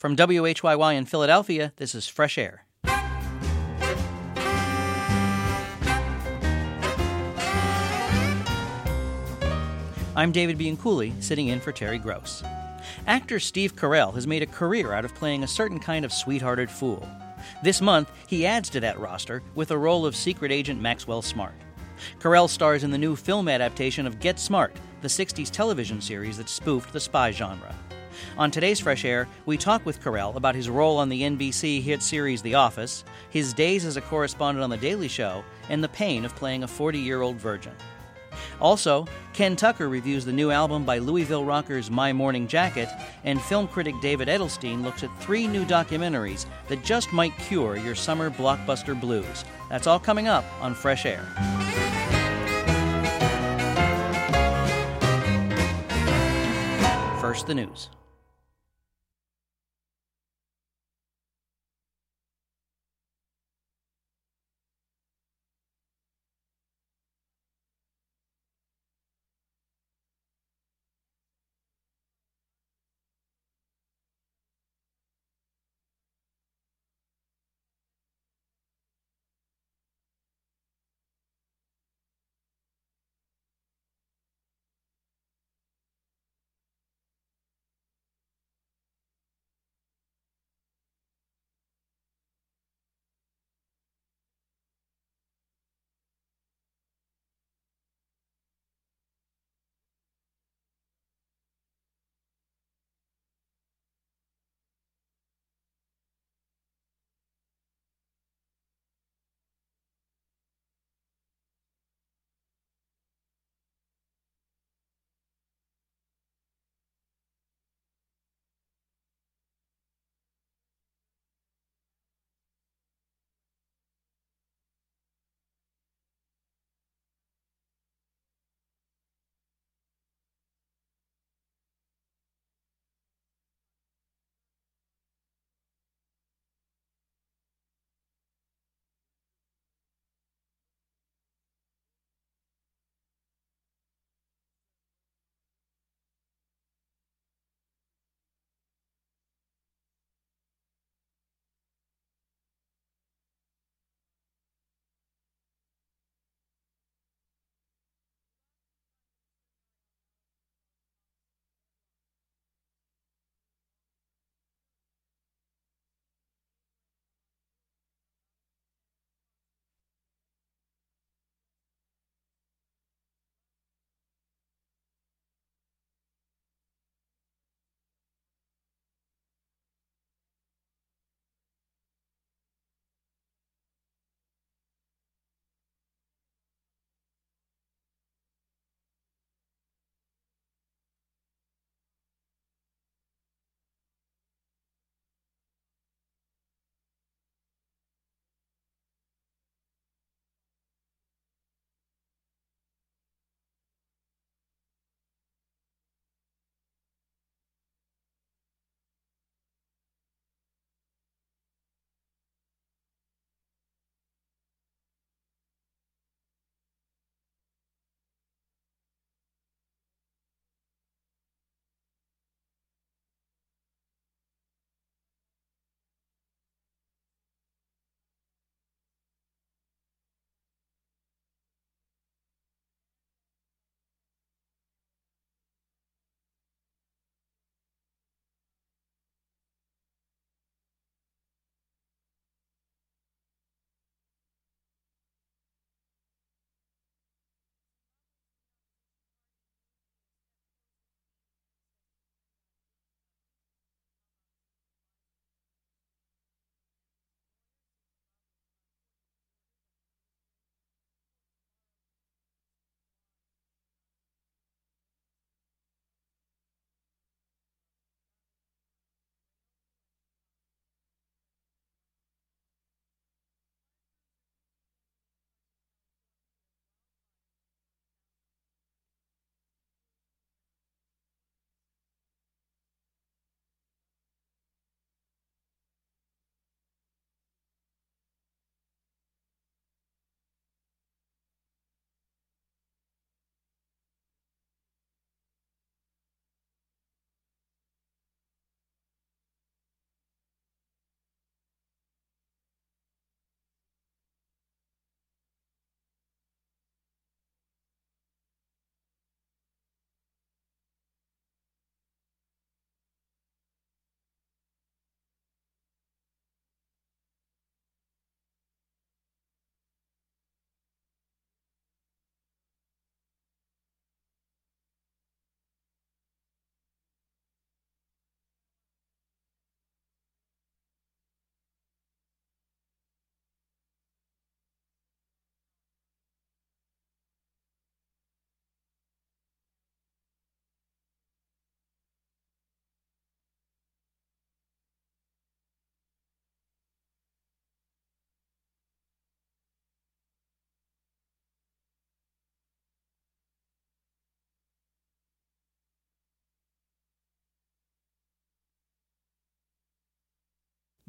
From WHYY in Philadelphia, this is Fresh Air. I'm David Bianculli, sitting in for Terry Gross. Actor Steve Carell has made a career out of playing a certain kind of sweethearted fool. This month, he adds to that roster with a role of secret agent Maxwell Smart. Carell stars in the new film adaptation of Get Smart, the 60s television series that spoofed the spy genre. On today's Fresh Air, we talk with Carell about his role on the NBC hit series The Office, his days as a correspondent on The Daily Show, and the pain of playing a 40-year-old virgin. Also, Ken Tucker reviews the new album by Louisville rockers My Morning Jacket, and film critic David Edelstein looks at 3 new documentaries that just might cure your summer blockbuster blues. That's all coming up on Fresh Air. First, the news.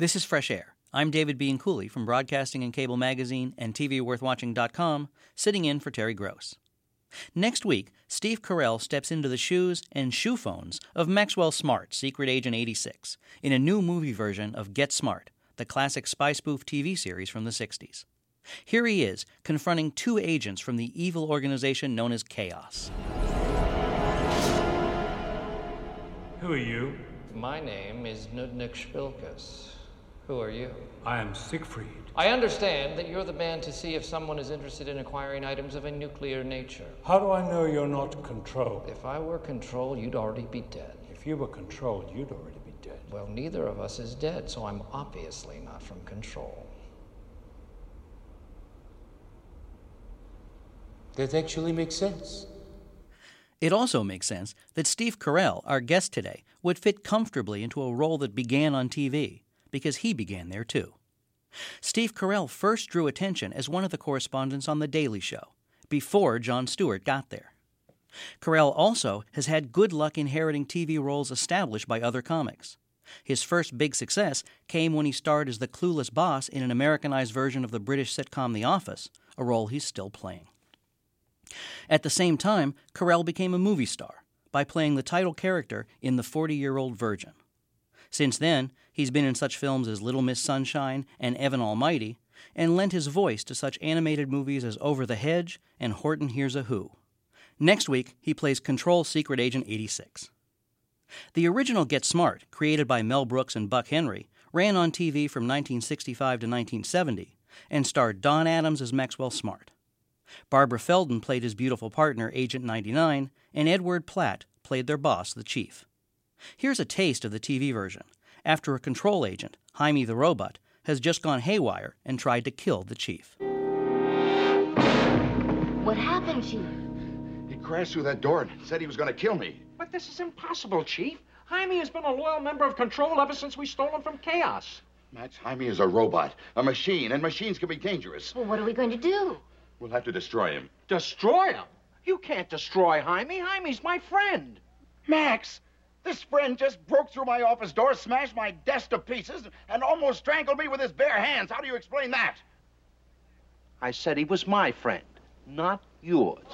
This is Fresh Air. I'm David B. Cooley from Broadcasting and Cable Magazine and TVWorthWatching.com, sitting in for Terry Gross. Next week, Steve Carell steps into the shoes and shoe phones of Maxwell Smart, Secret Agent 86, in a new movie version of Get Smart, the classic spy spoof TV series from the 60s. Here he is, confronting two agents from the evil organization known as Chaos. Who are you? My name is Nudnik Spilkus. Who are you? I am Siegfried. I understand that you're the man to see if someone is interested in acquiring items of a nuclear nature. How do I know you're not Control? If I were Control, you'd already be dead. If you were Control, you'd already be dead. Well, neither of us is dead, so I'm obviously not from Control. That actually makes sense. It also makes sense that Steve Carell, our guest today, would fit comfortably into a role that began on TV, because he began there too. Steve Carell first drew attention as one of the correspondents on The Daily Show, before Jon Stewart got there. Carell also has had good luck inheriting TV roles established by other comics. His first big success came when he starred as the clueless boss in an Americanized version of the British sitcom The Office, a role he's still playing. At the same time, Carell became a movie star by playing the title character in The 40-Year-Old Virgin. Since then, he's been in such films as Little Miss Sunshine and Evan Almighty, and lent his voice to such animated movies as Over the Hedge and Horton Hears a Who. Next week, he plays Control Secret Agent 86. The original Get Smart, created by Mel Brooks and Buck Henry, ran on TV from 1965 to 1970 and starred Don Adams as Maxwell Smart. Barbara Feldon played his beautiful partner, Agent 99, and Edward Platt played their boss, the Chief. Here's a taste of the TV version, after a Control agent, Jaime the Robot, has just gone haywire and tried to kill the Chief. What happened, Chief? He crashed through that door and said he was going to kill me. But this is impossible, Chief. Jaime has been a loyal member of Control ever since we stole him from Chaos. Max, Jaime is a robot, a machine, and machines can be dangerous. Well, what are we going to do? We'll have to destroy him. Destroy him? You can't destroy Jaime. Jaime's my friend. Max, this friend just broke through my office door, smashed my desk to pieces, and almost strangled me with his bare hands. How do you explain that? I said he was my friend, not yours.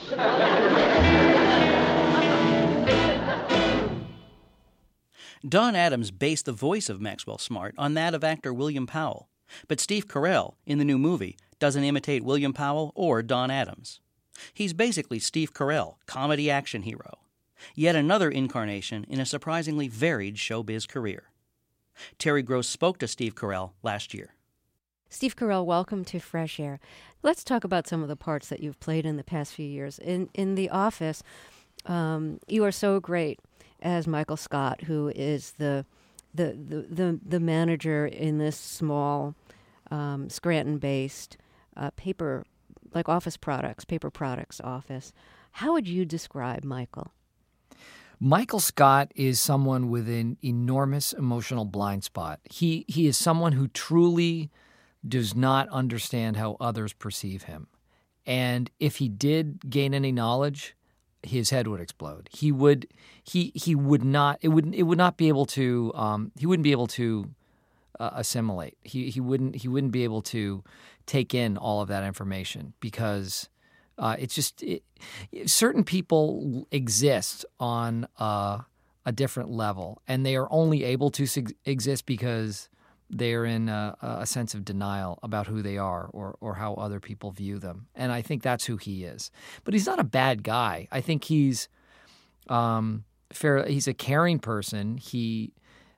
Don Adams based the voice of Maxwell Smart on that of actor William Powell, but Steve Carell, in the new movie, doesn't imitate William Powell or Don Adams. He's basically Steve Carell, comedy action hero. Yet another incarnation in a surprisingly varied showbiz career. Terry Gross spoke to Steve Carell last year. Steve Carell, welcome to Fresh Air. Let's talk about some of the parts that you've played in the past few years. In The Office, you are so great as Michael Scott, who is the manager in this small Scranton-based paper products office. How would you describe Michael? Michael Scott is someone with an enormous emotional blind spot. He is someone who truly does not understand how others perceive him. And if he did gain any knowledge, his head would explode. He would not be able to assimilate. He wouldn't be able to take in all of that information because certain people exist on a different level, and they are only able to exist because they're in a sense of denial about who they are or how other people view them. And I think that's who he is. But he's not a bad guy. I think he's he's a caring person. He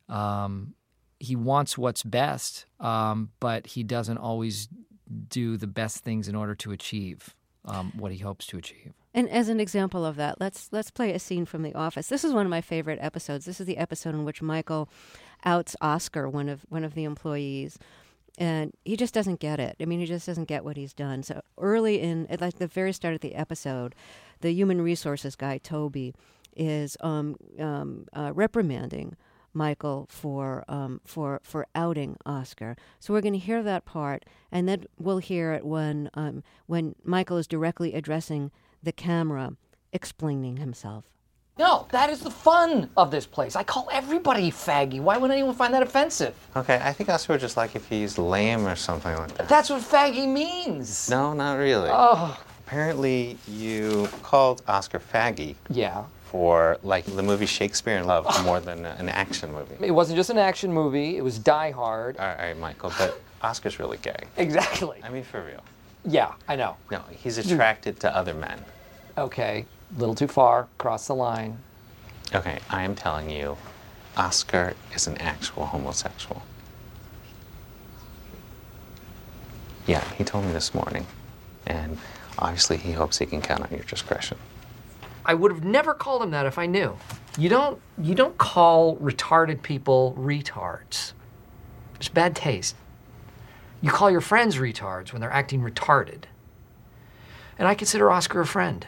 wants what's best, but he doesn't always do the best things in order to achieve what he hopes to achieve. And as an example of that, let's play a scene from The Office. This is one of my favorite episodes. This is the episode in which Michael outs Oscar, one of the employees, and he just doesn't get it. I mean, he just doesn't get what he's done. So early at the very start of the episode, the human resources guy, Toby, is reprimanding Michael for outing Oscar. So we're going to hear that part, and then we'll hear it when Michael is directly addressing the camera, explaining himself. No, that is the fun of this place. I call everybody faggy. Why would anyone find that offensive? Okay, I think Oscar would just like if he's lame or something like that. That's what faggy means. No, not really. Oh. Apparently you called Oscar faggy. Yeah. For, like, the movie Shakespeare in Love more than an action movie. It wasn't just an action movie. It was Die Hard. All right, Michael, but Oscar's really gay. Exactly. I mean, for real. Yeah, I know. No, he's attracted to other men. Okay, a little too far. Cross the line. Okay, I am telling you, Oscar is an actual homosexual. Yeah, he told me this morning. And obviously he hopes he can count on your discretion. I would have never called him that if I knew. You don't call retarded people retards. It's bad taste. You call your friends retards when they're acting retarded. And I consider Oscar a friend.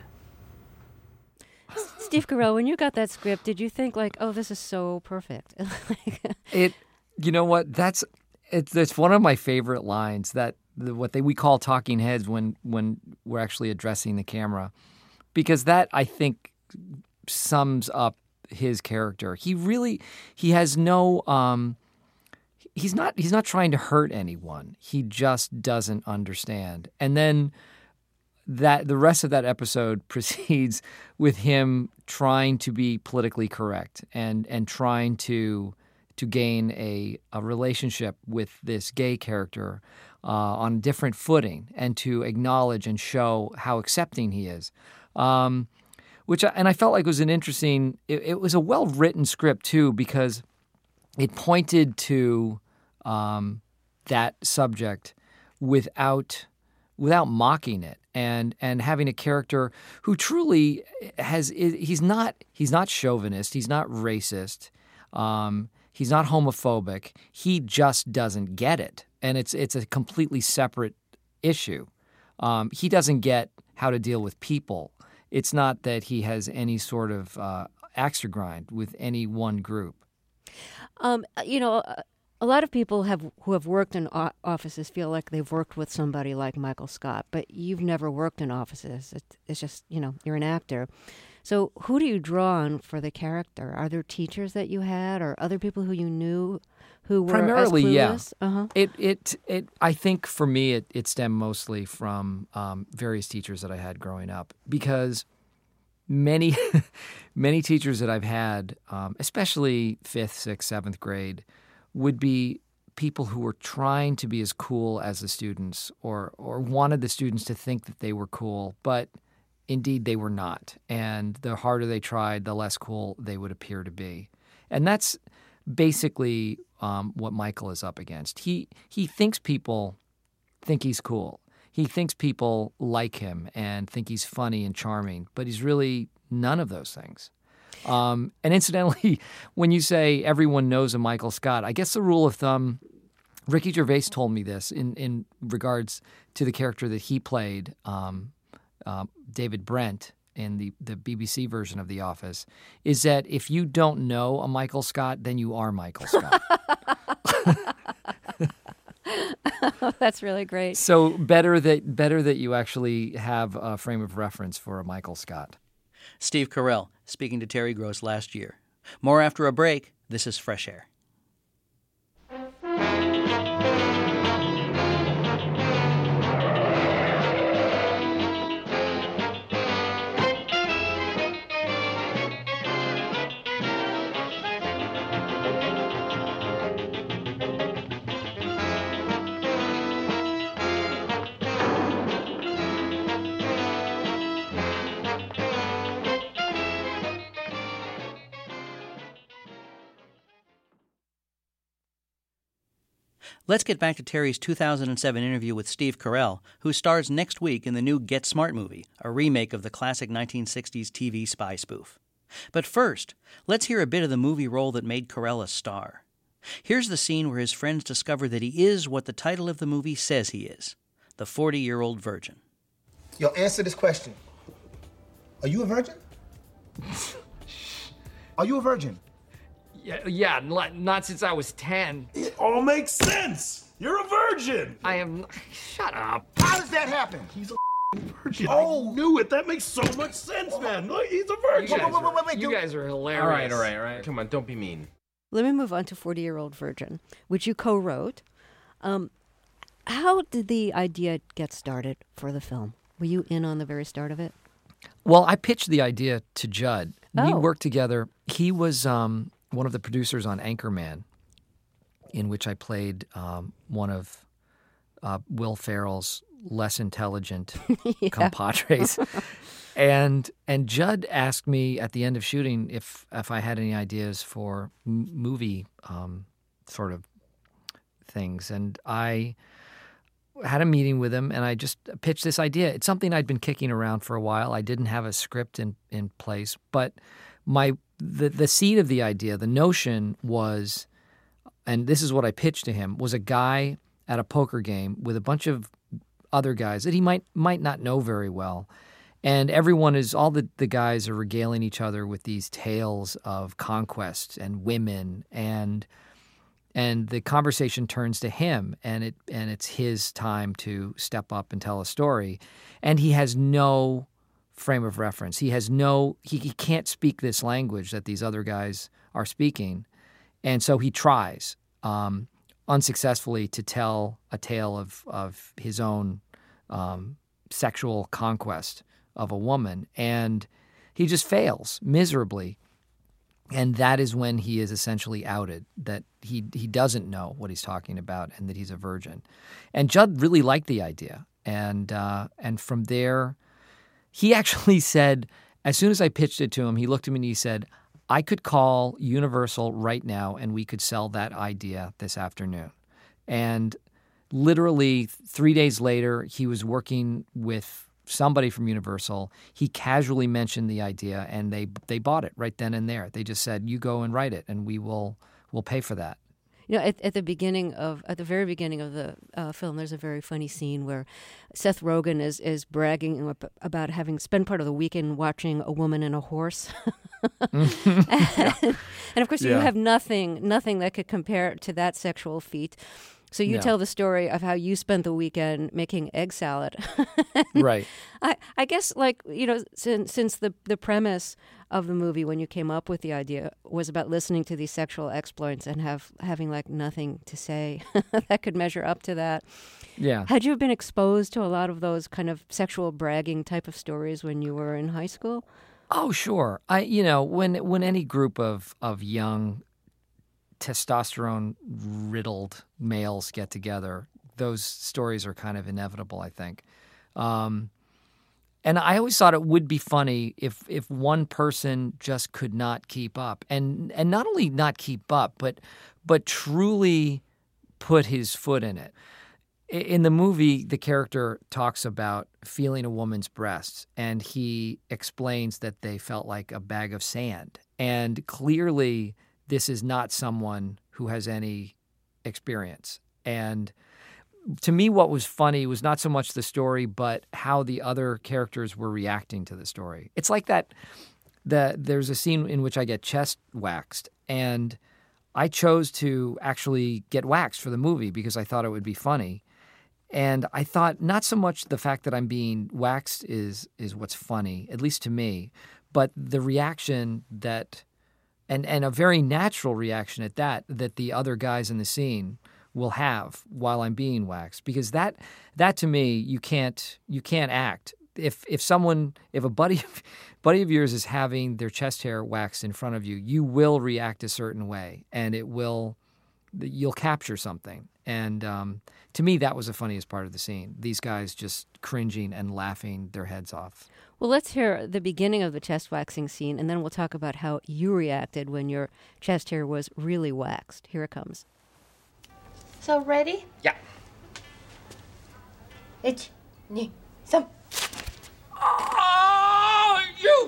Steve Carell, when you got that script, did you think like, oh, this is so perfect? You know what? It's one of my favorite lines that we call talking heads when we're actually addressing the camera. Because that, I think, sums up his character. He has no, he's not trying to hurt anyone. He just doesn't understand. And then the rest of that episode proceeds with him trying to be politically correct and trying to gain a relationship with this gay character on a different footing and to acknowledge and show how accepting he is. And I felt like it was an interesting. It was a well-written script too because it pointed to that subject without mocking it and having a character who truly he's not chauvinist, he's not racist, he's not homophobic. He just doesn't get it, and it's a completely separate issue. He doesn't get how to deal with people. It's not that he has any sort of axe to grind with any one group. A lot of people who have worked in offices feel like they've worked with somebody like Michael Scott, but you've never worked in offices. It's just, you're an actor. So who do you draw on for the character? Are there teachers that you had or other people who you knew who were primarily, as clueless? Yeah. I think for me it stemmed mostly from various teachers that I had growing up because many teachers that I've had, especially 5th, 6th, 7th grade, would be people who were trying to be as cool as the students or wanted the students to think that they were cool, but indeed they were not. And the harder they tried, the less cool they would appear to be. And that's basically what Michael is up against. He thinks people think he's cool. He thinks people like him and think he's funny and charming, but he's really none of those things. And incidentally, when you say everyone knows a Michael Scott, I guess the rule of thumb, Ricky Gervais told me this in regards to the character that he played, David Brent, in the BBC version of The Office, is that if you don't know a Michael Scott, then you are Michael Scott. That's really great. So better that you actually have a frame of reference for a Michael Scott. Steve Carell speaking to Terry Gross last year. More after a break. This is Fresh Air. Let's get back to Terry's 2007 interview with Steve Carell, who stars next week in the new Get Smart movie, a remake of the classic 1960s TV spy spoof. But first, let's hear a bit of the movie role that made Carell a star. Here's the scene where his friends discover that he is what the title of the movie says he is, the 40-year-old virgin. Yo, answer this question. Are you a virgin? Are you a virgin? Yeah, not since I was 10. It all makes sense. You're a virgin. I am. Shut up. How does that happen? He's a virgin. Oh, I knew it. That makes so much sense, man. Look, he's a virgin. You guys are hilarious. All right. Come on, don't be mean. Let me move on to 40-Year-Old Virgin, which you co-wrote. How did the idea get started for the film? Were you in on the very start of it? Well, I pitched the idea to Judd. We Oh. worked together. He was one of the producers on Anchorman, in which I played one of Will Ferrell's less intelligent compadres. And Judd asked me at the end of shooting if I had any ideas for movie sort of things. And I had a meeting with him, and I just pitched this idea. It's something I'd been kicking around for a while. I didn't have a script in place, but the seed of the idea, the notion was, and this is what I pitched to him, was a guy at a poker game with a bunch of other guys that he might not know very well. And all the guys are regaling each other with these tales of conquest and women, and the conversation turns to him, and it's his time to step up and tell a story. And he has no frame of reference. He can't speak this language that these other guys are speaking. And so he tries unsuccessfully to tell a tale of his own sexual conquest of a woman, and he just fails miserably. And that is when he is essentially outed, that he doesn't know what he's talking about and that he's a virgin. And Judd really liked the idea. And from there, he actually said, as soon as I pitched it to him, he looked at me and he said, I could call Universal right now and we could sell that idea this afternoon. And literally 3 days later, he was working with somebody from Universal. He casually mentioned the idea, and they bought it right then and there. They just said, "You go and write it, and we'll pay for that." You know, at the very beginning of the film, there's a very funny scene where Seth Rogen is bragging about having spent part of the weekend watching A Woman and a Horse. and of course, you have nothing that could compare to that sexual feat. So you tell the story of how you spent the weekend making egg salad. Right. I guess, like, you know, since the premise of the movie when you came up with the idea was about listening to these sexual exploits and having like nothing to say that could measure up to that. Yeah. Had you been exposed to a lot of those kind of sexual bragging type of stories when you were in high school? Oh, sure. When any group of young testosterone-riddled males get together, those stories are kind of inevitable, I think. And I always thought it would be funny if one person just could not keep up, and not only not keep up, but truly put his foot in it. In the movie, the character talks about feeling a woman's breasts, and he explains that they felt like a bag of sand. And clearly, this is not someone who has any experience. And to me, what was funny was not so much the story, but how the other characters were reacting to the story. It's like there's a scene in which I get chest waxed, and I chose to actually get waxed for the movie because I thought it would be funny. And I thought not so much the fact that I'm being waxed is what's funny, at least to me, but the reaction that, and a very natural reaction at that the other guys in the scene will have while I'm being waxed, because that to me, you can't act. If a buddy of yours is having their chest hair waxed in front of you, you will react a certain way, and you'll capture something. And to me, that was the funniest part of the scene. These guys just cringing and laughing their heads off. Well, let's hear the beginning of the chest waxing scene, and then we'll talk about how you reacted when your chest hair was really waxed. Here it comes. So ready? Yeah. 1, 2, 3. Oh, you!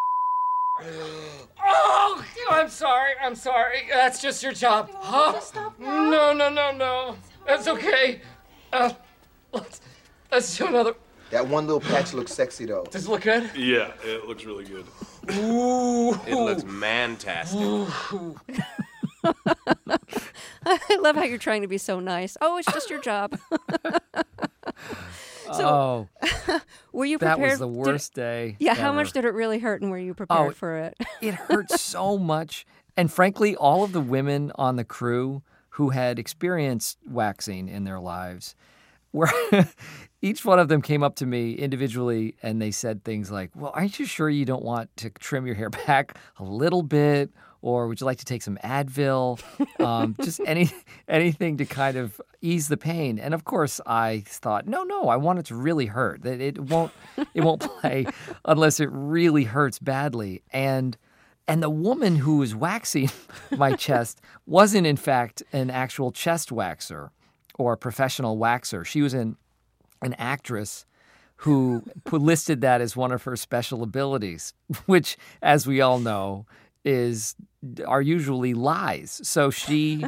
Oh, I'm sorry. That's just your job. Huh? Just stop now. No. That's okay. Let's do another. That one little patch looks sexy, though. Does it look good? Yeah, it looks really good. Ooh. It looks man-tastic. I love how you're trying to be so nice. Oh, it's just your job. Were you That prepared? was the worst day. Yeah, how ever. much did it really hurt, and were you prepared for it? It hurt so much. And frankly, all of the women on the crew who had experienced waxing in their lives were each one of them came up to me individually and they said things like, well, aren't you sure you don't want to trim your hair back a little bit? Or would you like to take some Advil? Just anything to kind of ease the pain. And of course, I thought, no, I want it to really hurt. It won't play unless it really hurts badly. And the woman who was waxing my chest wasn't, in fact, an actual chest waxer or a professional waxer. She was an actress who listed that as one of her special abilities, which, as we all know, are usually lies. So she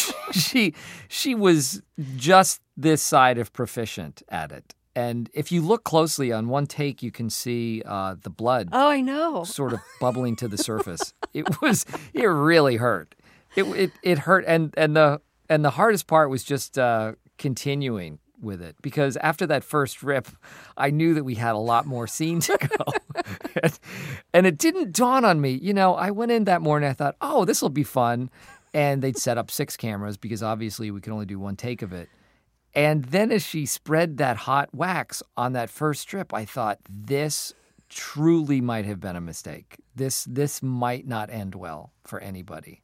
was just this side of proficient at it. And if you look closely on one take, you can see the blood. Oh, I know. Sort of bubbling to the surface. It really hurt. It hurt, and the hardest part was just continuing with it, because after that first rip, I knew that we had a lot more scene to go. And it didn't dawn on me. I went in that morning, I thought, oh, this will be fun. And they'd set up 6 cameras because obviously we could only do one take of it. And then as she spread that hot wax on that first strip, I thought, this truly might have been a mistake. This might not end well for anybody.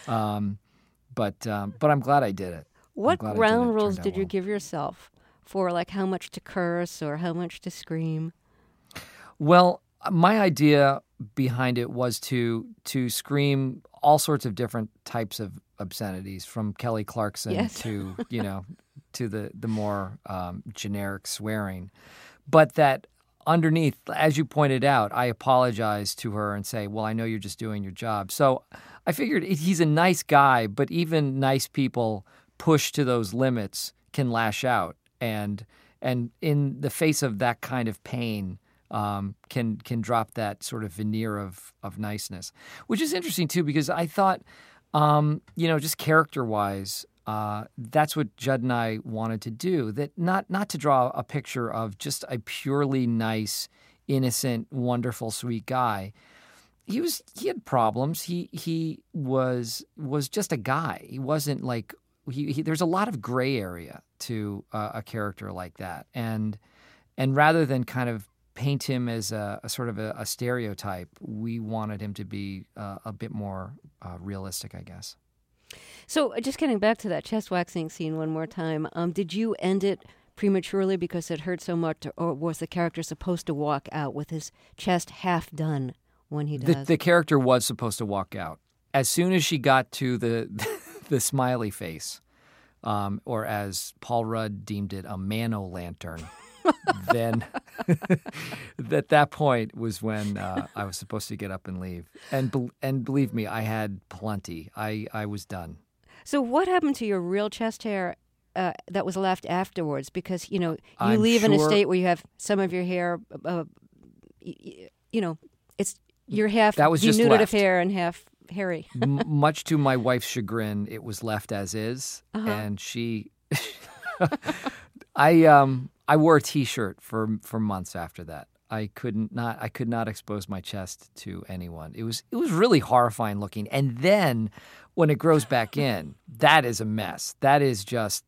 But I'm glad I did it. What ground rules did you give yourself for, like, how much to curse or how much to scream? Well, my idea behind it was to scream all sorts of different types of obscenities, from Kelly Clarkson to to the more generic swearing, but that underneath, as you pointed out, I apologize to her and say, well, I know you're just doing your job. So I figured he's a nice guy, but even nice people pushed to those limits can lash out, and in the face of that kind of pain, can drop that sort of veneer of niceness, which is interesting too, because I thought, just character-wise, that's what Judd and I wanted to do. That not to draw a picture of just a purely nice, innocent, wonderful, sweet guy. He had problems. He was just a guy. He wasn't like. There's a lot of gray area to a character like that, and rather than kind of paint him as a sort of a stereotype, we wanted him to be a bit more realistic, I guess. So, just getting back to that chest waxing scene one more time, did you end it prematurely because it hurt so much, or was the character supposed to walk out with his chest half done when he does? The character was supposed to walk out as soon as she got to the smiley face, or as Paul Rudd deemed it, a mano-lantern. Then at that point was when I was supposed to get up and leave. And believe me, I had plenty. I was done. So what happened to your real chest hair that was left afterwards? Because, you I'm leave in a sure- state where you have some of your hair, it's you're half That was just denuded of left. hair and half hairy. Much to my wife's chagrin, it was left as is, and she, I wore a T-shirt for months after that. I could not expose my chest to anyone. It was really horrifying looking. And then when it grows back in, that is a mess. That is just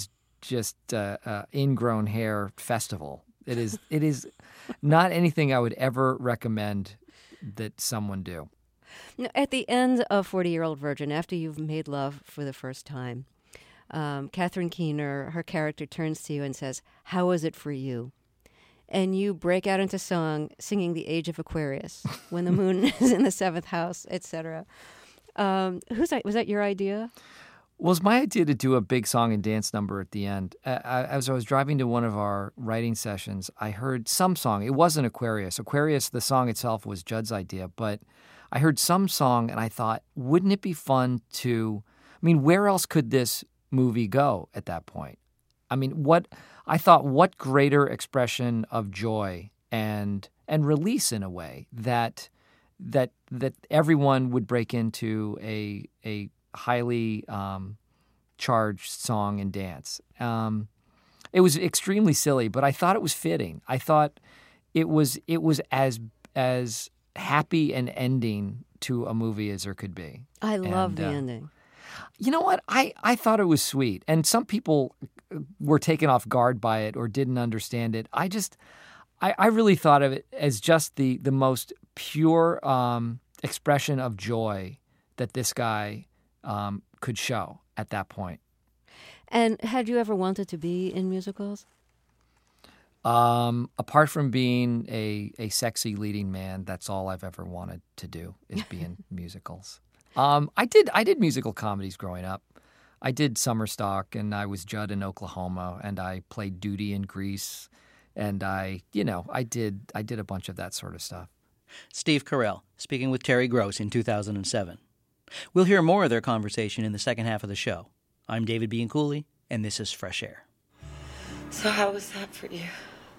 ingrown hair festival. It is not anything I would ever recommend that someone do. Now, at the end of 40-Year-Old Virgin, after you've made love for the first time, Catherine Keener, her character, turns to you and says, "How was it for you?" And you break out into song, singing "The Age of Aquarius," "When the Moon is in the Seventh House," etc. Was that your idea? Well, it was my idea to do a big song and dance number at the end. As I was driving to one of our writing sessions, I heard some song. It wasn't Aquarius. Aquarius, the song itself, was Judd's idea, but I heard some song and I thought, wouldn't it be fun to, where else could this movie go at that point? What greater expression of joy and release in a way that everyone would break into a highly charged song and dance. It was extremely silly, but I thought it was fitting. I thought it was as happy an ending to a movie as there could be. I love the ending. You know what? I thought it was sweet. And some people were taken off guard by it or didn't understand it. I really thought of it as just the most pure expression of joy that this guy could show at that point. And had you ever wanted to be in musicals? Apart from being a sexy leading man, that's all I've ever wanted to do is be in musicals. I did musical comedies growing up. I did Summer Stock, and I was Judd in Oklahoma, and I played Duty in Grease, and I did a bunch of that sort of stuff. Steve Carell, speaking with Terry Gross in 2007. We'll hear more of their conversation in the second half of the show. I'm David Bianculli, and this is Fresh Air. So how was that for you?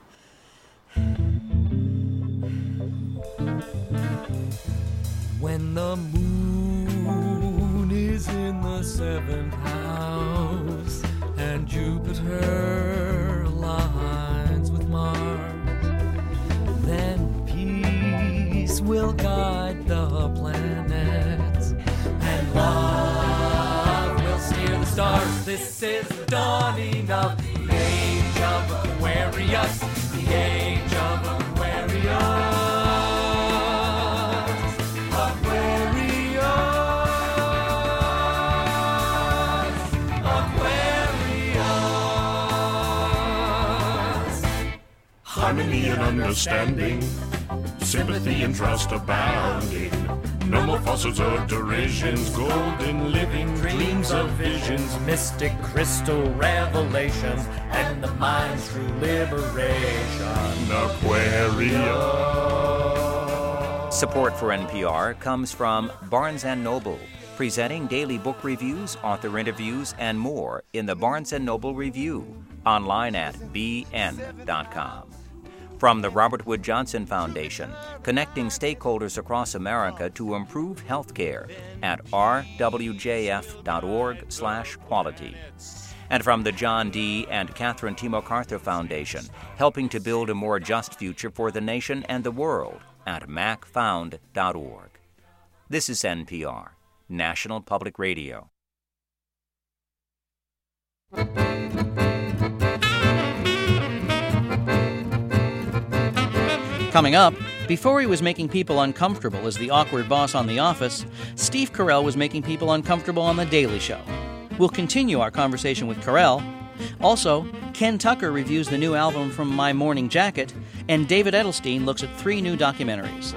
When the moon is in the 7th house and Jupiter aligns with Mars, then peace will guide the planets and love will steer the stars. This is the dawning of the age of Aquarius, the age of Aquarius. Harmony and understanding, sympathy and trust abounding. No more falsehoods or derisions, golden living dreams of visions, mystic crystal revelations, and the mind's true liberation. Aquarius. Support for NPR comes from Barnes & Noble, presenting daily book reviews, author interviews, and more in the Barnes & Noble Review, online at bn.com. From the Robert Wood Johnson Foundation, connecting stakeholders across America to improve health care at rwjf.org/quality. And from the John D. and Catherine T. MacArthur Foundation, helping to build a more just future for the nation and the world at macfound.org. This is NPR, National Public Radio. Coming up, before he was making people uncomfortable as the awkward boss on The Office, Steve Carell was making people uncomfortable on The Daily Show. We'll continue our conversation with Carell. Also, Ken Tucker reviews the new album from My Morning Jacket, and David Edelstein looks at 3 new documentaries.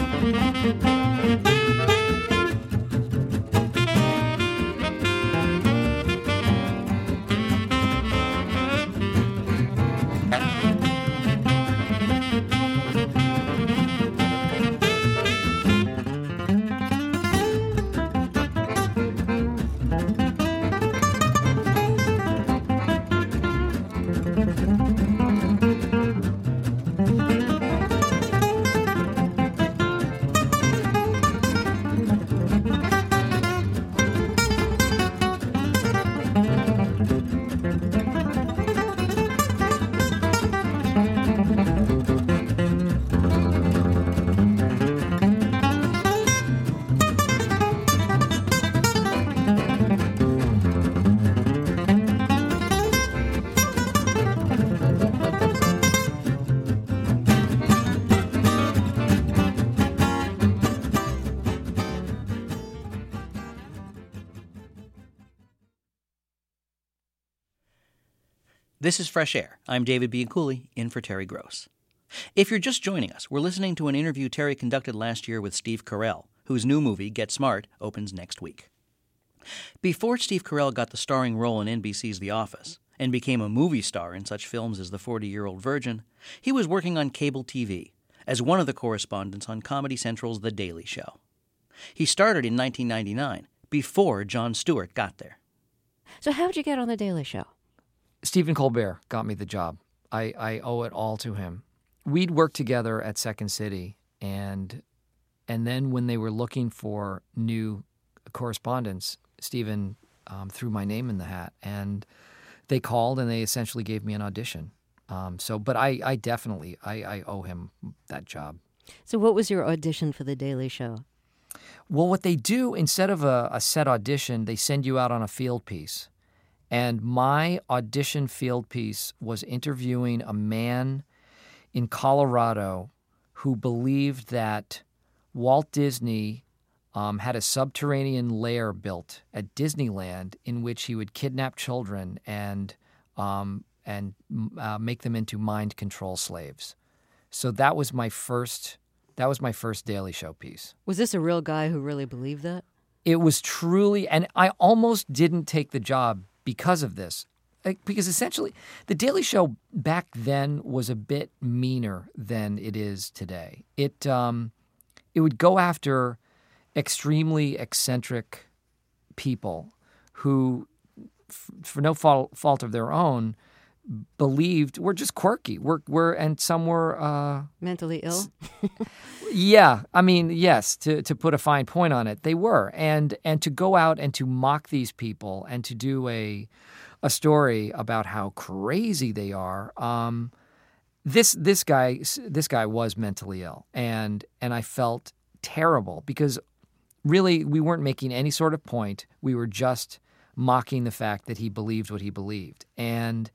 This is Fresh Air. I'm David Bianculli, in for Terry Gross. If you're just joining us, we're listening to an interview Terry conducted last year with Steve Carell, whose new movie, Get Smart, opens next week. Before Steve Carell got the starring role in NBC's The Office and became a movie star in such films as The 40-Year-Old Virgin, he was working on cable TV as one of the correspondents on Comedy Central's The Daily Show. He started in 1999, before Jon Stewart got there. So how'd you get on The Daily Show? Stephen Colbert got me the job. I owe it all to him. We'd worked together at Second City, and then when they were looking for new correspondents, Stephen threw my name in the hat. And they called and they essentially gave me an audition. But I definitely owe him that job. So what was your audition for The Daily Show? Well, what they do, instead of a set audition, they send you out on a field piece. And my audition field piece was interviewing a man in Colorado who believed that Walt Disney had a subterranean lair built at Disneyland in which he would kidnap children and make them into mind control slaves. So that was my first Daily Show piece. Was this a real guy who really believed that? It was truly, and I almost didn't take the job because of this. Because essentially, The Daily Show back then was a bit meaner than it is today. It would go after extremely eccentric people who, for no fault of their own, believed we're just quirky. And some were mentally ill. Yeah, I mean, yes. To put a fine point on it, they were, and to go out and to mock these people and to do a story about how crazy they are. This guy was mentally ill, and I felt terrible because really we weren't making any sort of point. We were just mocking the fact that he believed what he believed, and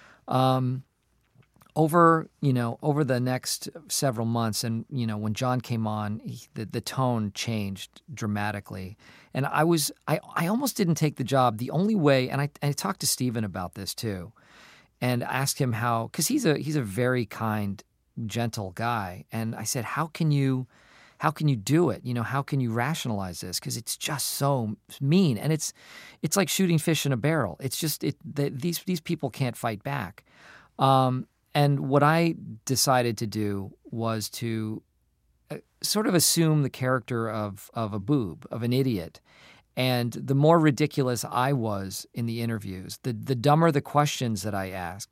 over the next several months, and when John came on, the tone changed dramatically, and I almost didn't take the job. The only way, and I talked to Stephen about this too, and asked him how, because he's a very kind, gentle guy, and I said, how can you do it? How can you rationalize this? Because it's just so mean, and it's like shooting fish in a barrel. It's just these people can't fight back. And what I decided to do was to sort of assume the character of a boob, of an idiot. And the more ridiculous I was in the interviews, the dumber the questions that I asked,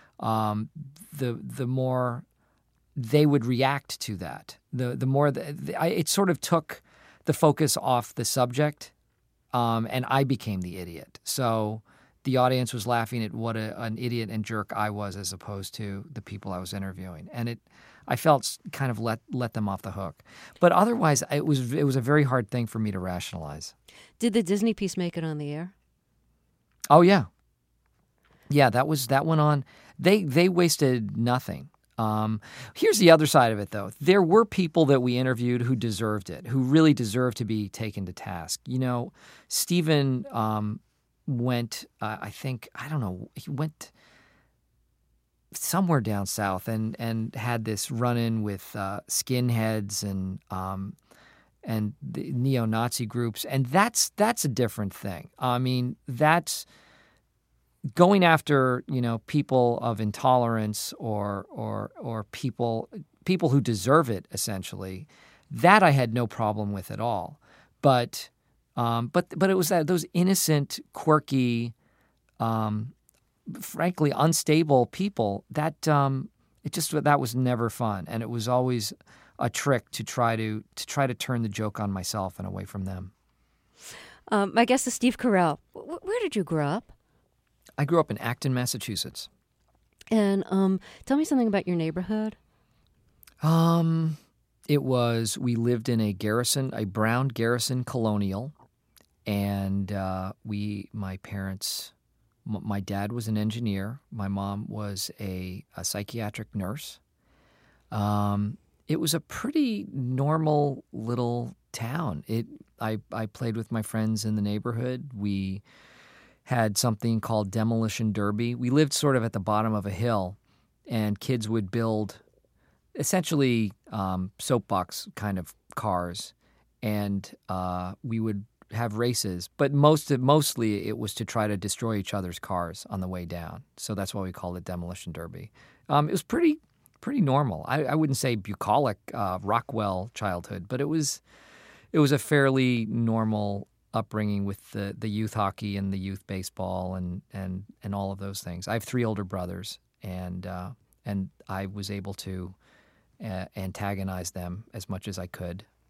the more they would react to that. The more it sort of took the focus off the subject, and I became the idiot. So the audience was laughing at what an idiot and jerk I was, as opposed to the people I was interviewing, and I felt kind of let them off the hook. But otherwise, it was a very hard thing for me to rationalize. Did the Disney piece make it on the air? Oh yeah, that went on. They wasted nothing. Here's the other side of it, though. There were people that we interviewed who deserved it, who really deserved to be taken to task. Stephen went, he went somewhere down south and had this run-in with skinheads and the neo-Nazi groups, and that's a different thing. I mean, that's going after people of intolerance or people who deserve it, essentially. That I had no problem with at all, but it was those innocent, quirky, frankly unstable people that that was never fun, and it was always a trick to try to turn the joke on myself and away from them. My guest is Steve Carell. Where did you grow up? I grew up in Acton, Massachusetts. And tell me something about your neighborhood. We lived in a brown Garrison colonial, and my parents, my dad was an engineer, my mom was a psychiatric nurse. It was a pretty normal little town. I played with my friends in the neighborhood. We had something called Demolition Derby. We lived sort of at the bottom of a hill, and kids would build essentially soapbox kind of cars, and we would have races. But mostly it was to try to destroy each other's cars on the way down. So that's why we called it Demolition Derby. It was pretty normal. I wouldn't say bucolic Rockwell childhood, but it was a fairly normal upbringing with the youth hockey and the youth baseball and all of those things. I have 3 older brothers, and I was able to antagonize them as much as I could.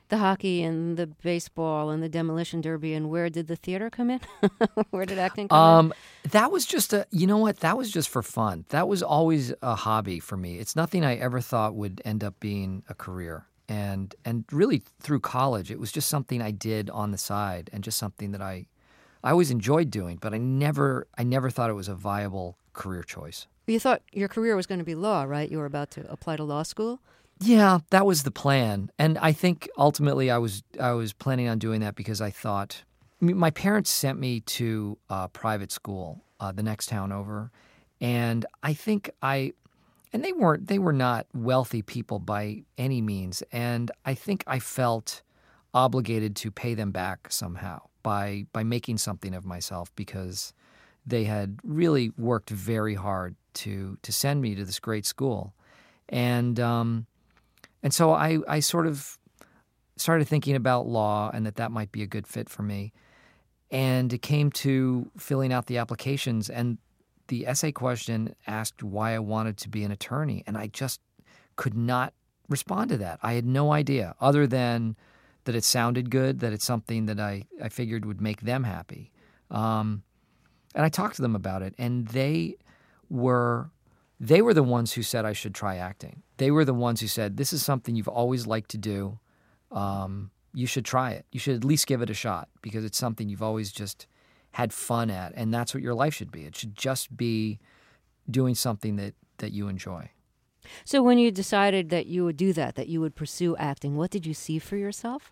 the hockey and the baseball and the demolition derby, and where did the theater come in? Where did acting come in? That was just that was just for fun. That was always a hobby for me. It's nothing I ever thought would end up being a career. And really through college, it was just something I did on the side and just something that I always enjoyed doing, but I never thought it was a viable career choice. You thought your career was going to be law, right? You were about to apply to law school? Yeah, that was the plan. And I think ultimately I was planning on doing that because I thought my parents sent me to private school the next town over, and I think and they were not wealthy people by any means, and I think I felt obligated to pay them back somehow by making something of myself because they had really worked very hard to send me to this great school. And so I sort of started thinking about law and that might be a good fit for me. And it came to filling out the applications, and the essay question asked why I wanted to be an attorney, and I just could not respond to that. I had no idea, other than that it sounded good, that it's something that I figured would make them happy. And I talked to them about it, and they were the ones who said I should try acting. They were the ones who said, this is something you've always liked to do. You should try it. You should at least give it a shot because it's something you've always just had fun at, and that's what your life should be. It should just be doing something that you enjoy. So when you decided that you would do that you would pursue acting, what did you see for yourself?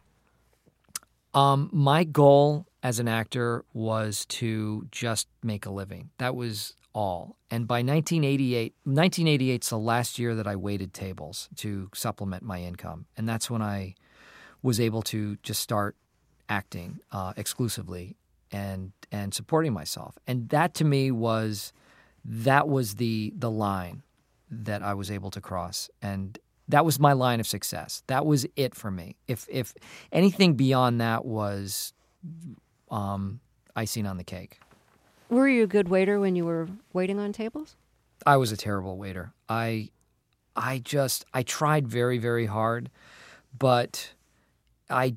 My goal as an actor was to just make a living. That was all. And by 1988's the last year that I waited tables to supplement my income. And that's when I was able to just start acting exclusively and supporting myself. And that to me was the line that I was able to cross. And that was my line of success. That was it for me. If anything beyond that was icing on the cake. Were you a good waiter when you were waiting on tables? I was a terrible waiter. I tried very, very hard, but I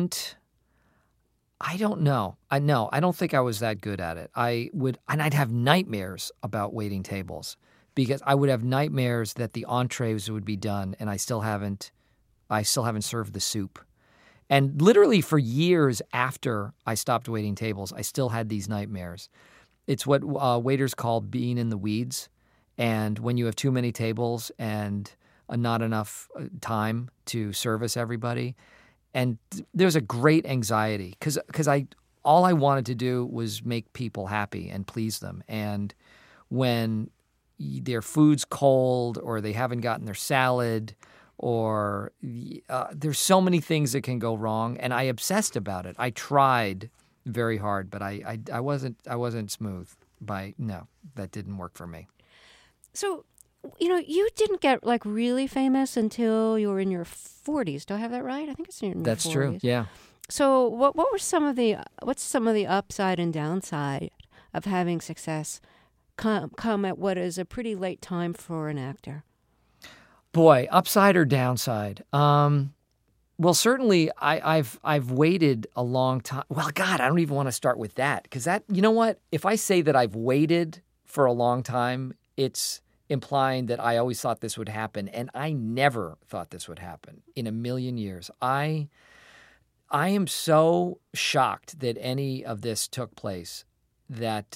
don't know. I don't think I was that good at it. I'd have nightmares about waiting tables because I would have nightmares that the entrees would be done and I still haven't served the soup. And literally for years after I stopped waiting tables, I still had these nightmares. It's what waiters call being in the weeds. And when you have too many tables and not enough time to service everybody, and there's a great anxiety because all I wanted to do was make people happy and please them. And when their food's cold or they haven't gotten their salad or there's so many things that can go wrong, and I obsessed about it. I tried very hard, but I wasn't smooth. That didn't work for me. So, you didn't get really famous until you were in your 40s. Do I have that right? I think it's in your 40s. That's true. Yeah. So, what's some of the upside and downside of having success come at what is a pretty late time for an actor? Boy, upside or downside? Well, certainly I've waited a long time. Well, God, I don't even want to start with that because you know what? If I say that I've waited for a long time, it's implying that I always thought this would happen, and I never thought this would happen in a million years. I am so shocked that any of this took place that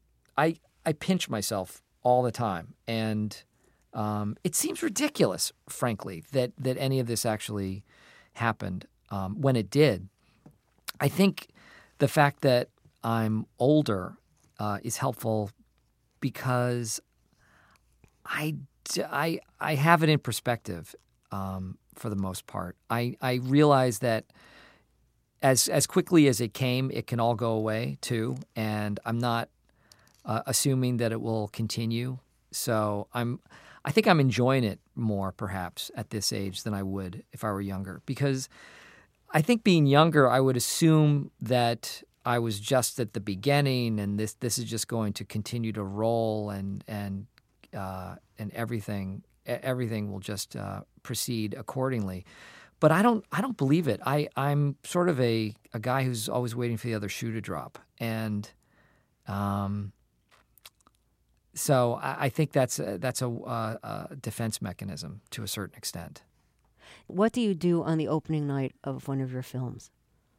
I pinch myself all the time, and it seems ridiculous, frankly, that any of this actually happened when it did. I think the fact that I'm older is helpful because I have it in perspective for the most part. I realize that as quickly as it came, it can all go away too, and I'm not assuming that it will continue. So I think I'm enjoying it more perhaps at this age than I would if I were younger, because I think being younger, I would assume that I was just at the beginning and this is just going to continue to roll and everything will just proceed accordingly. But I don't believe it. I'm sort of a guy who's always waiting for the other shoe to drop. And so I think that's a defense mechanism to a certain extent. What do you do on the opening night of one of your films?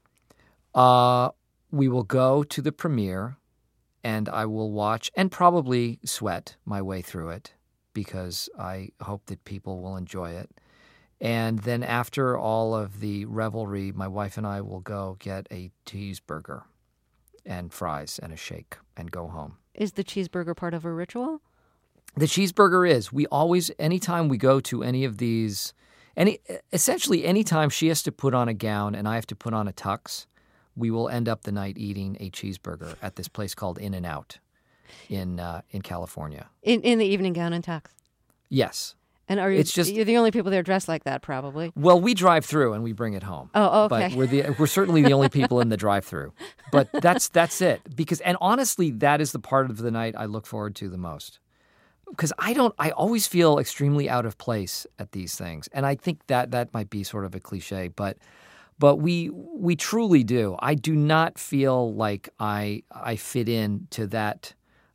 We will go to the premiere, and I will watch and probably sweat my way through it because I hope that people will enjoy it. And then after all of the revelry, my wife and I will go get a cheeseburger and fries and a shake and go home. Is the cheeseburger part of a ritual? The cheeseburger is. We always, anytime we go to any of these, essentially anytime she has to put on a gown and I have to put on a tux, we will end up the night eating a cheeseburger at this place called In-N-Out in California. In the evening gown and tux? Yes. And you're the only people there dressed like that, probably? Well, we drive through and we bring it home. Oh, okay. But we're certainly the only people in the drive-through. But that's it. And honestly, that is the part of the night I look forward to the most. Because I always feel extremely out of place at these things. And I think that might be sort of a cliche, but we truly do. I do not feel like I fit in to that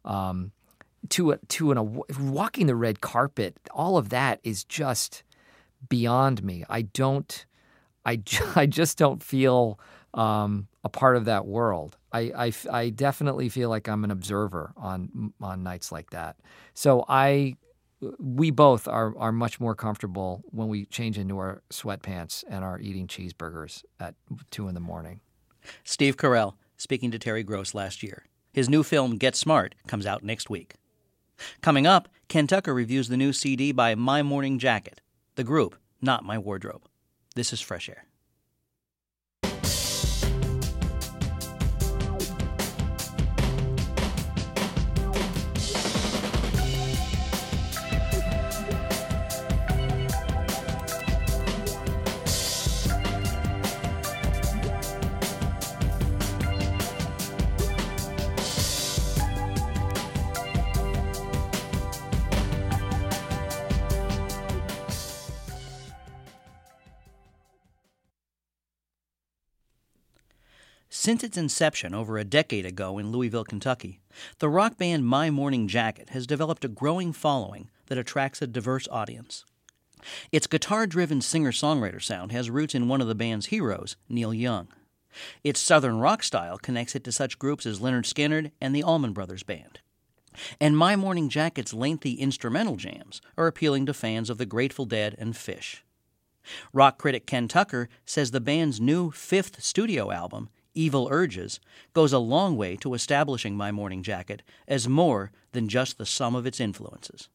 walking the red carpet. All of that is just beyond me. I just don't feel a part of that world. I definitely feel like I'm an observer on nights like that. So we both are much more comfortable when we change into our sweatpants and are eating cheeseburgers at 2 a.m. Steve Carell speaking to Terry Gross last year. His new film, Get Smart, comes out next week. Coming up, Ken Tucker reviews the new CD by My Morning Jacket, the group, not my wardrobe. This is Fresh Air. Since its inception over a decade ago in Louisville, Kentucky, the rock band My Morning Jacket has developed a growing following that attracts a diverse audience. Its guitar-driven singer-songwriter sound has roots in one of the band's heroes, Neil Young. Its southern rock style connects it to such groups as Lynyrd Skynyrd and the Allman Brothers Band. And My Morning Jacket's lengthy instrumental jams are appealing to fans of the Grateful Dead and Phish. Rock critic Ken Tucker says the band's new 5th studio album, Evil Urges, goes a long way to establishing My Morning Jacket as more than just the sum of its influences.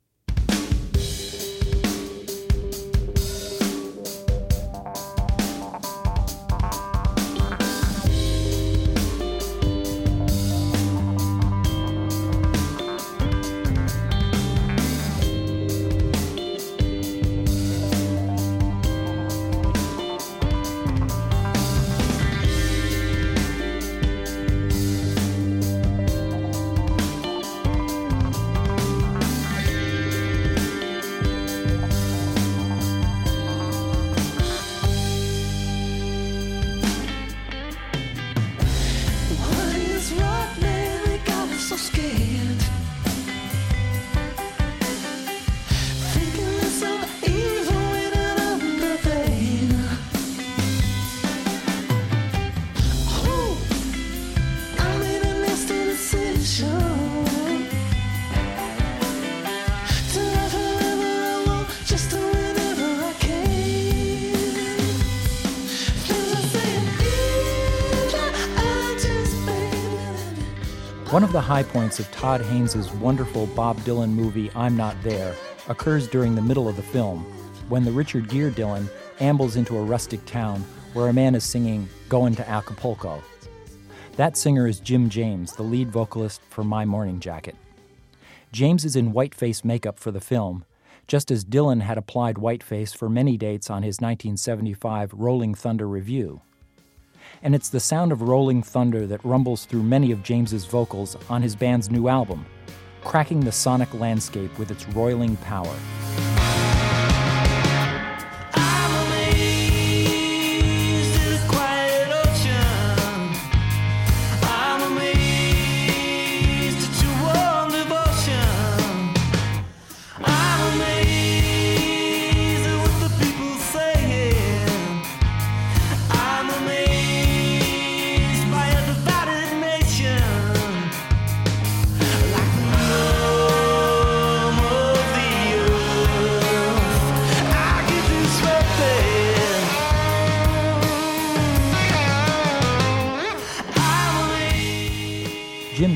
One of the high points of Todd Haynes' wonderful Bob Dylan movie, I'm Not There, occurs during the middle of the film, when the Richard Gere Dylan ambles into a rustic town where a man is singing Goin' to Acapulco. That singer is Jim James, the lead vocalist for My Morning Jacket. James is in whiteface makeup for the film, just as Dylan had applied whiteface for many dates on his 1975 Rolling Thunder Revue. And it's the sound of rolling thunder that rumbles through many of James's vocals on his band's new album, cracking the sonic landscape with its roiling power. I'm amazed.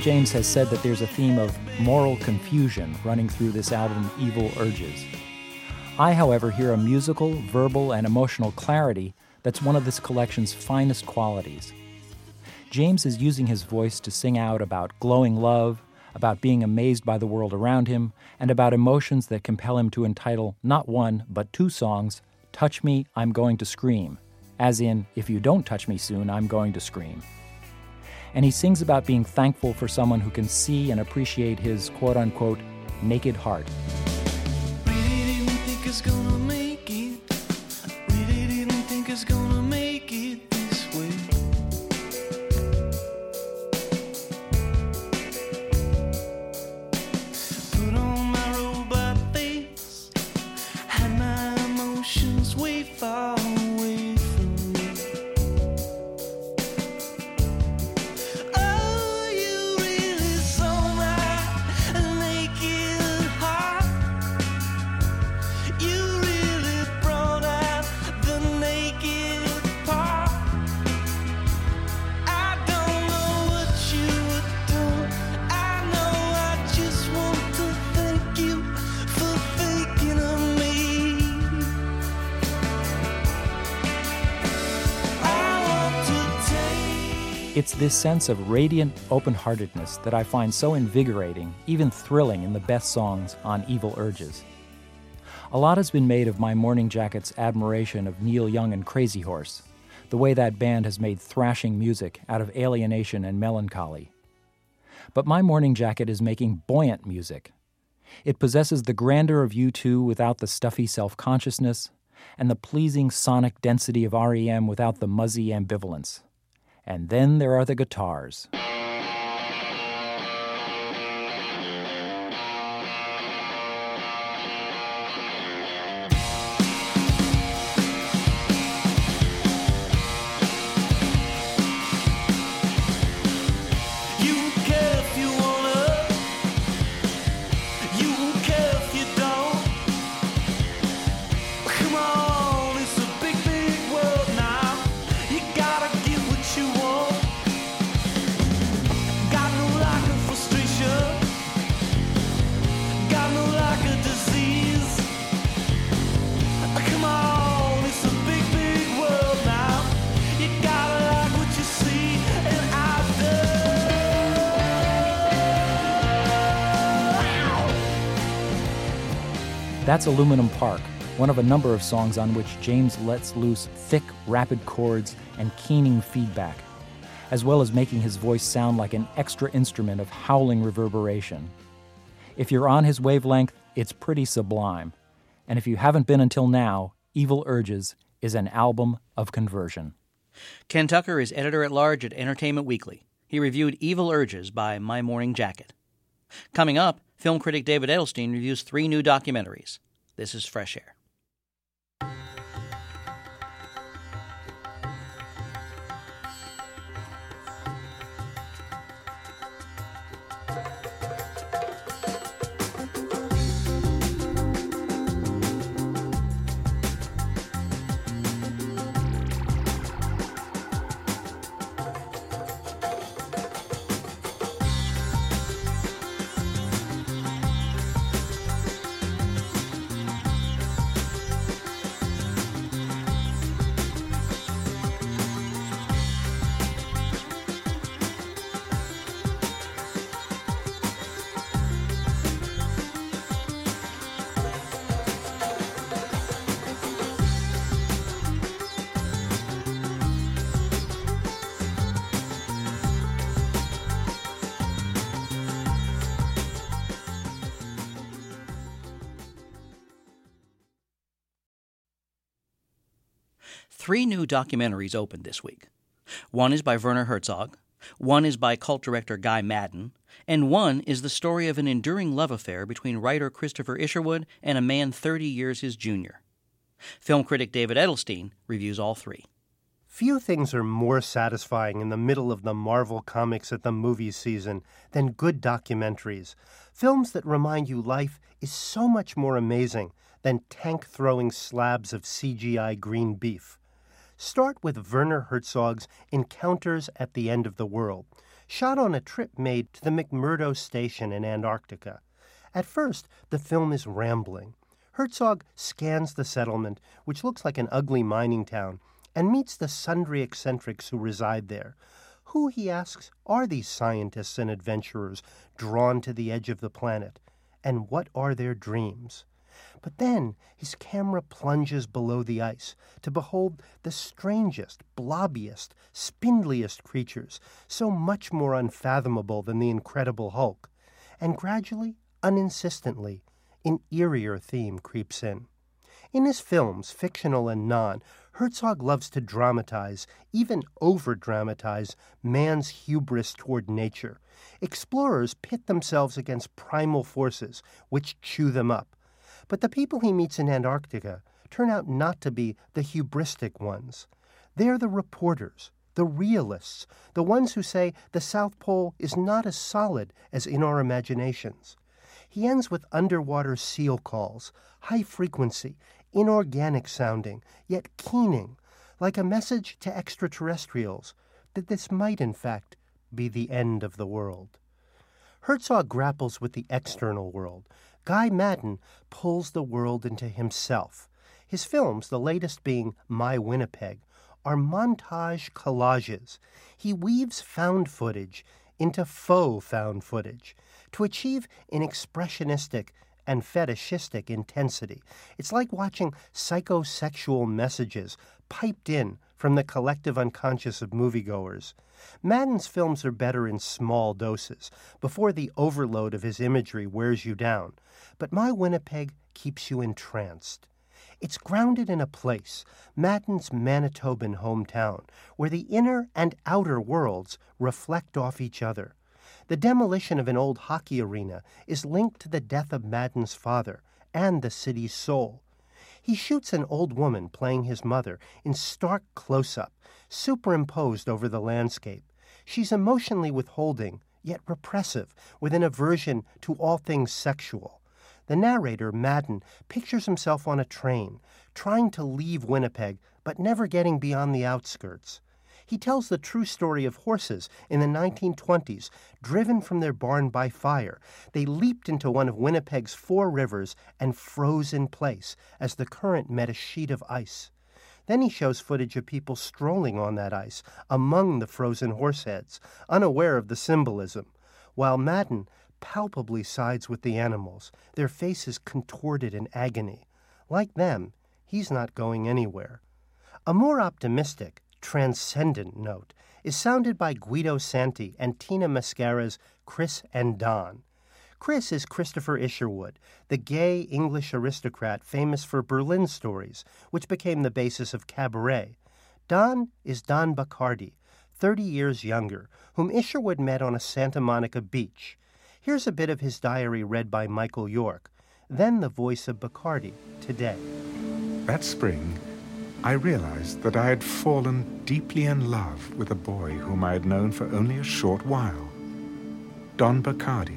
James has said that there's a theme of moral confusion running through this album, Evil Urges. I, however, hear a musical, verbal, and emotional clarity that's one of this collection's finest qualities. James is using his voice to sing out about glowing love, about being amazed by the world around him, and about emotions that compel him to entitle not one, but two songs, Touch Me, I'm Going to Scream, as in, if you don't touch me soon, I'm going to scream. And he sings about being thankful for someone who can see and appreciate his quote-unquote naked heart. Really didn't think it's gonna make it. Really didn't think it's gonna make it this way. Put on my robot face, had my emotions way far away from me. Oh, you really saw my naked heart. You really brought out the naked part. I don't know what you would do. I know I just want to thank you for thinking of me. I want to take. It's this sense of radiant open-heartedness that I find so invigorating, even thrilling in the best songs on Evil Urges. A lot has been made of My Morning Jacket's admiration of Neil Young and Crazy Horse, the way that band has made thrashing music out of alienation and melancholy. But My Morning Jacket is making buoyant music. It possesses the grandeur of U2 without the stuffy self-consciousness, and the pleasing sonic density of REM without the muzzy ambivalence. And then there are the guitars. You won't care if you wanna. You won't care if you don't. Come on, it's a big, big world now. You gotta get what you want. Got no lack of frustration. Got no lack of disease. Come on, it's a big, big world now. You gotta like what you see, and I That's Aluminum Park, one of a number of songs on which James lets loose thick, rapid chords and keening feedback, as well as making his voice sound like an extra instrument of howling reverberation. If you're on his wavelength, it's pretty sublime. And if you haven't been until now, Evil Urges is an album of conversion. Ken Tucker is editor-at-large at Entertainment Weekly. He reviewed Evil Urges by My Morning Jacket. Coming up, film critic David Edelstein reviews 3 new documentaries. This is Fresh Air. Three new documentaries opened this week. One is by Werner Herzog, one is by cult director Guy Maddin, and one is the story of an enduring love affair between writer Christopher Isherwood and a man 30 years his junior. Film critic David Edelstein reviews all 3. Few things are more satisfying in the middle of the Marvel Comics at the movies season than good documentaries. Films that remind you life is so much more amazing than tank-throwing slabs of CGI green beef. Start with Werner Herzog's Encounters at the End of the World, shot on a trip made to the McMurdo Station in Antarctica. At first, the film is rambling. Herzog scans the settlement, which looks like an ugly mining town, and meets the sundry eccentrics who reside there. Who, he asks, are these scientists and adventurers drawn to the edge of the planet? And what are their dreams? But then his camera plunges below the ice to behold the strangest, blobbiest, spindliest creatures, so much more unfathomable than the Incredible Hulk. And gradually, uninsistently, an eerier theme creeps in. In his films, fictional and non, Herzog loves to dramatize, even over-dramatize, man's hubris toward nature. Explorers pit themselves against primal forces, which chew them up. But the people he meets in Antarctica turn out not to be the hubristic ones. They're the reporters, the realists, the ones who say the South Pole is not as solid as in our imaginations. He ends with underwater seal calls, high frequency, inorganic sounding, yet keening, like a message to extraterrestrials that this might, in fact, be the end of the world. Herzog grapples with the external world. Guy Maddin pulls the world into himself. His films, the latest being My Winnipeg, are montage collages. He weaves found footage into faux found footage to achieve an expressionistic and fetishistic intensity. It's like watching psychosexual messages piped in from the collective unconscious of moviegoers. Maddin's films are better in small doses, before the overload of his imagery wears you down. But My Winnipeg keeps you entranced. It's grounded in a place, Maddin's Manitoban hometown, where the inner and outer worlds reflect off each other. The demolition of an old hockey arena is linked to the death of Maddin's father and the city's soul. He shoots an old woman playing his mother in stark close-up, superimposed over the landscape. She's emotionally withholding, yet repressive, with an aversion to all things sexual. The narrator, Maddin, pictures himself on a train, trying to leave Winnipeg, but never getting beyond the outskirts. He tells the true story of horses in the 1920s, driven from their barn by fire. They leaped into one of Winnipeg's 4 rivers and froze in place as the current met a sheet of ice. Then he shows footage of people strolling on that ice among the frozen horse heads, unaware of the symbolism, while Maddin palpably sides with the animals, their faces contorted in agony. Like them, he's not going anywhere. A more optimistic, transcendent note is sounded by Guido Santi and Tina Mascara's Chris and Don. Chris is Christopher Isherwood, the gay English aristocrat famous for Berlin Stories, which became the basis of Cabaret. Don is Don Bacardi, 30 years younger, whom Isherwood met on a Santa Monica beach. Here's a bit of his diary read by Michael York, then the voice of Bacardi today. That spring, I realized that I had fallen deeply in love with a boy whom I had known for only a short while, Don Bacardi.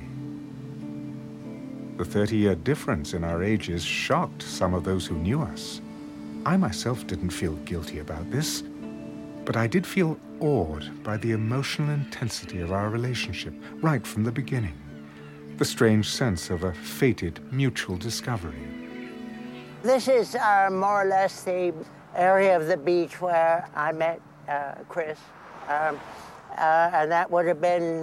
The 30-year difference in our ages shocked some of those who knew us. I myself didn't feel guilty about this, but I did feel awed by the emotional intensity of our relationship right from the beginning, the strange sense of a fated mutual discovery. This is more or less the area of the beach where I met Chris, and that would have been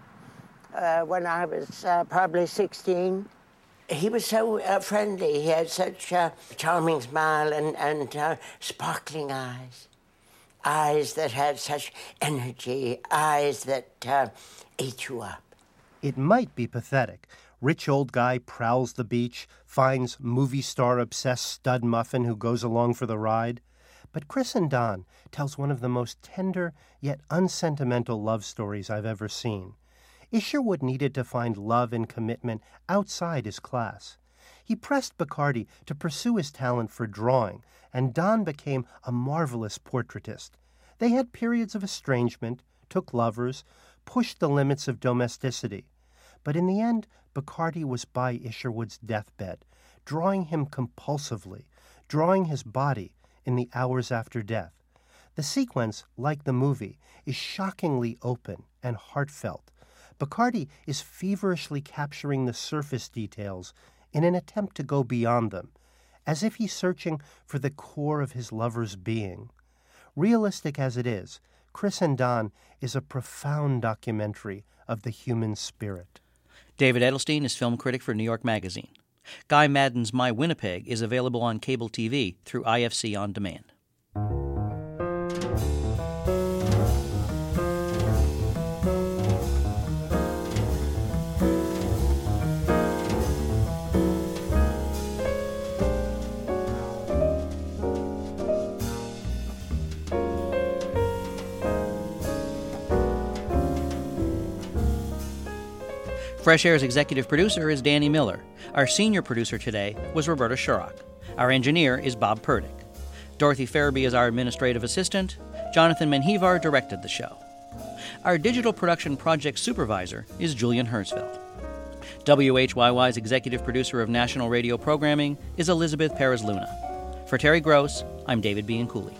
when I was probably 16. He was so friendly. He had such a charming smile and sparkling eyes. Eyes that had such energy, eyes that ate you up. It might be pathetic. Rich old guy prowls the beach, finds movie star-obsessed stud muffin who goes along for the ride. But Chris and Don tells one of the most tender yet unsentimental love stories I've ever seen. Isherwood needed to find love and commitment outside his class. He pressed Bacardi to pursue his talent for drawing, and Don became a marvelous portraitist. They had periods of estrangement, took lovers, pushed the limits of domesticity. But in the end, Bacardi was by Isherwood's deathbed, drawing him compulsively, drawing his body in the hours after death. The sequence, like the movie, is shockingly open and heartfelt. Bacardi is feverishly capturing the surface details in an attempt to go beyond them, as if he's searching for the core of his lover's being. Realistic as it is, Chris and Don is a profound documentary of the human spirit. David Edelstein is film critic for New York Magazine. Guy Madden's My Winnipeg is available on cable TV through IFC On Demand. Fresh Air's executive producer is Danny Miller. Our senior producer today was Roberta Shurrock. Our engineer is Bob Purdick. Dorothy Farabee is our administrative assistant. Jonathan Menjivar directed the show. Our digital production project supervisor is Julian Hersfeld. WHYY's executive producer of national radio programming is Elizabeth Perez-Luna. For Terry Gross, I'm David Bianculli.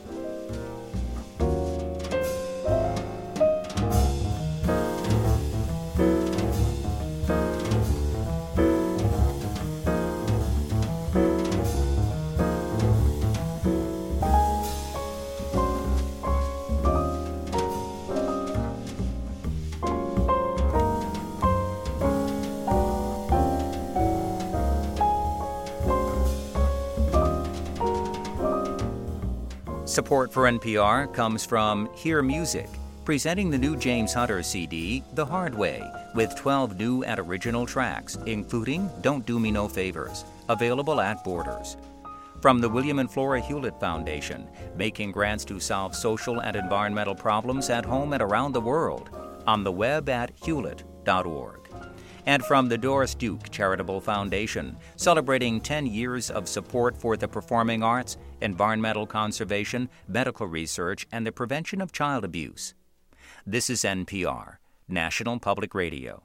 Support for NPR comes from Hear Music, presenting the new James Hunter CD, The Hard Way, with 12 new and original tracks, including Don't Do Me No Favors, available at Borders. From the William and Flora Hewlett Foundation, making grants to solve social and environmental problems at home and around the world, on the web at hewlett.org. And from the Doris Duke Charitable Foundation, celebrating 10 years of support for the performing arts, environmental conservation, medical research, and the prevention of child abuse. This is NPR, National Public Radio.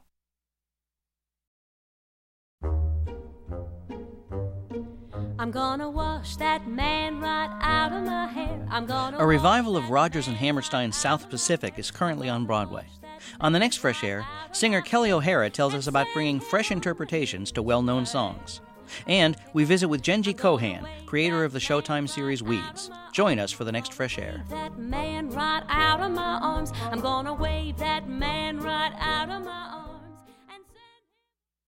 I'm gonna wash that man right out of my hair. A revival of Rodgers and Hammerstein's South Pacific is currently on Broadway. On the next Fresh Air, singer Kelly O'Hara tells us about bringing fresh interpretations to well-known songs. And we visit with Genji Kohan, creator of the Showtime series Weeds. Join us for the next Fresh Air. That man right out of my arms. I'm gonna wave that man right out of my arms.